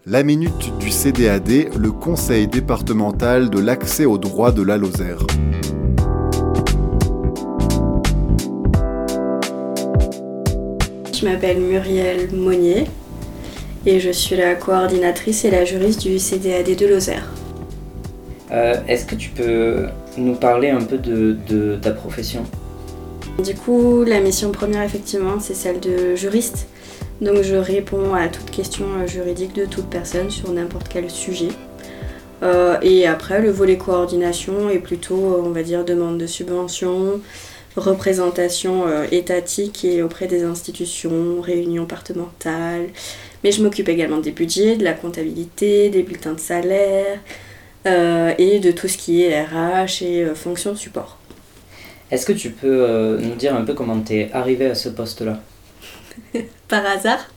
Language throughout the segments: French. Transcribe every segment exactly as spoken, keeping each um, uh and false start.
La minute du C D A D, le conseil départemental de l'accès au droit de la Lozère. Je m'appelle Muriel Monnier et je suis la coordinatrice et la juriste du C D A D de Lozère. Euh, est-ce que tu peux nous parler un peu de, de ta profession ? Du coup, la mission première, effectivement, c'est celle de juriste. Donc je réponds à toute question juridique de toute personne sur n'importe quel sujet. Euh, et après, le volet coordination est plutôt, on va dire, demande de subvention, représentation euh, étatique et auprès des institutions, réunions départementales. Mais je m'occupe également des budgets, de la comptabilité, des bulletins de salaire euh, et de tout ce qui est R H et euh, fonction support. Est-ce que tu peux euh, nous dire un peu comment tu es arrivée à ce poste-là ? Par hasard.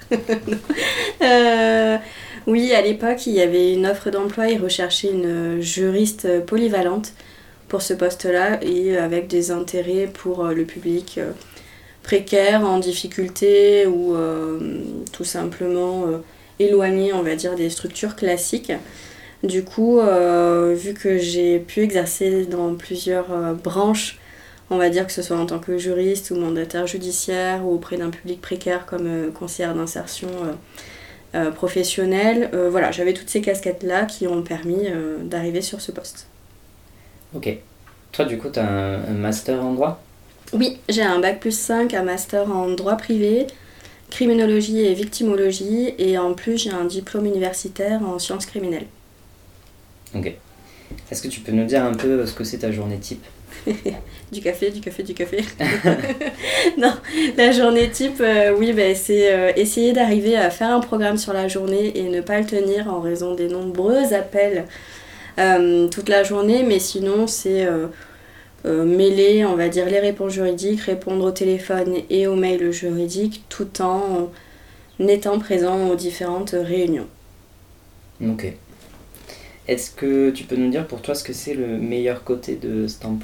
euh, Oui, à l'époque, il y avait une offre d'emploi, ils recherchaient une juriste polyvalente pour ce poste-là et avec des intérêts pour le public précaire, en difficulté ou euh, tout simplement euh, éloigné, on va dire, des structures classiques. Du coup, euh, vu que j'ai pu exercer dans plusieurs euh, branches, on va dire que ce soit en tant que juriste ou mandataire judiciaire ou auprès d'un public précaire comme euh, conseillère d'insertion euh, euh, professionnelle. Euh, voilà, j'avais toutes ces casquettes-là qui ont permis euh, d'arriver sur ce poste. Ok. Toi, du coup, tu as un, un master en droit ? Oui, j'ai un bac plus cinq, un master en droit privé, criminologie et victimologie, et en plus j'ai un diplôme universitaire en sciences criminelles. Ok. Est-ce que tu peux nous dire un peu ce que c'est ta journée type ? Du café, du café, du café. Non, la journée type, euh, oui, bah, c'est euh, essayer d'arriver à faire un programme sur la journée et ne pas le tenir en raison des nombreux appels euh, toute la journée. Mais sinon, c'est euh, euh, mêler, on va dire, les réponses juridiques, répondre au téléphone et aux mails juridiques tout en étant présent aux différentes réunions. Ok. Est-ce que tu peux nous dire pour toi ce que c'est le meilleur côté de cet emploi ?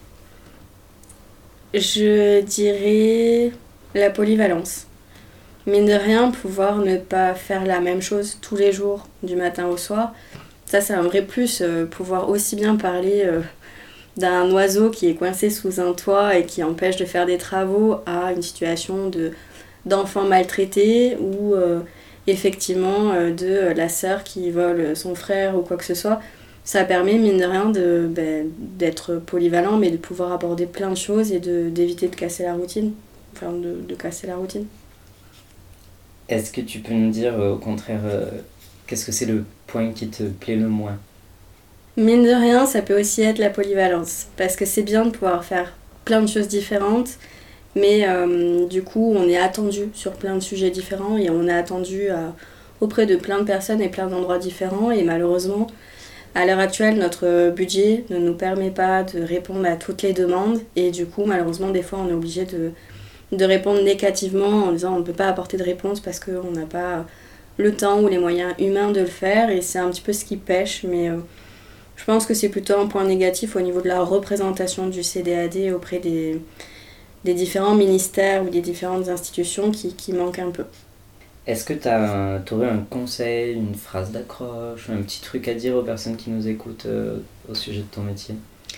Je dirais la polyvalence. Mine de rien, pouvoir ne pas faire la même chose tous les jours, du matin au soir, ça c'est un vrai plus. Euh, pouvoir aussi bien parler euh, d'un oiseau qui est coincé sous un toit et qui empêche de faire des travaux à une situation de, d'enfant maltraité ou euh, effectivement euh, de la sœur qui vole son frère ou quoi que ce soit. Ça permet, mine de rien, de, ben, d'être polyvalent, mais de pouvoir aborder plein de choses et de, d'éviter de casser la routine. Enfin, de, de casser la routine. Est-ce que tu peux nous dire, euh, au contraire, euh, qu'est-ce que c'est le point qui te plaît le moins ? Mine de rien, ça peut aussi être la polyvalence. Parce que c'est bien de pouvoir faire plein de choses différentes, mais euh, du coup, on est attendu sur plein de sujets différents et on est attendu à, auprès de plein de personnes et plein d'endroits différents. Et malheureusement, à l'heure actuelle, notre budget ne nous permet pas de répondre à toutes les demandes et du coup, malheureusement, des fois, on est obligé de, de répondre négativement en disant on ne peut pas apporter de réponse parce qu'on n'a pas le temps ou les moyens humains de le faire et c'est un petit peu ce qui pêche, mais euh, je pense que c'est plutôt un point négatif au niveau de la représentation du C D A D auprès des, des différents ministères ou des différentes institutions qui, qui manquent un peu. Est-ce que tu aurais un conseil, une phrase d'accroche, un petit truc à dire aux personnes qui nous écoutent euh, au sujet de ton métier ?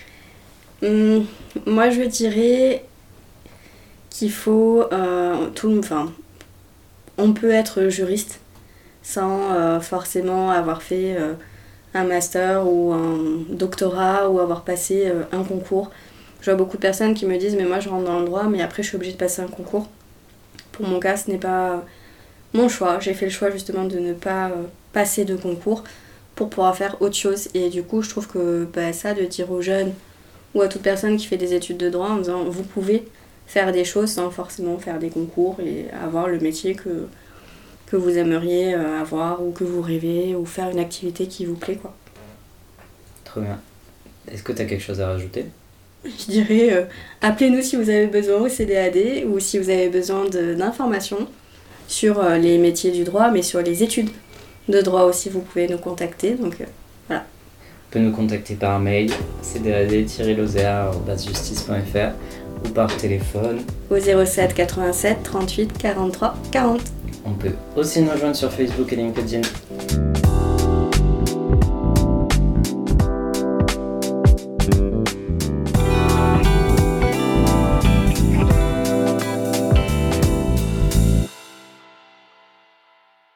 Hum, moi, je dirais qu'il faut... Euh, tout, enfin, on peut être juriste sans euh, forcément avoir fait euh, un master ou un doctorat ou avoir passé euh, un concours. Je vois beaucoup de personnes qui me disent « mais moi, je rentre dans le droit, mais après, je suis obligée de passer un concours ». Pour mon cas, ce n'est pas... mon choix, j'ai fait le choix justement de ne pas euh, passer de concours pour pouvoir faire autre chose. Et du coup, je trouve que bah, ça, de dire aux jeunes ou à toute personne qui fait des études de droit en disant vous pouvez faire des choses sans forcément faire des concours et avoir le métier que, que vous aimeriez avoir ou que vous rêvez ou faire une activité qui vous plaît, quoi. Trop bien. Est-ce que tu as quelque chose à rajouter ? Je dirais euh, appelez-nous si vous avez besoin au C D A D ou si vous avez besoin de, d'informations sur euh, les métiers du droit, mais sur les études de droit aussi, vous pouvez nous contacter. Donc euh, voilà. Vous pouvez nous contacter par mail, c d a d tiret lozère arobase justice point f r ou par téléphone au zéro sept quatre-vingt-sept trente-huit quarante-trois quarante. On peut aussi nous rejoindre sur Facebook et LinkedIn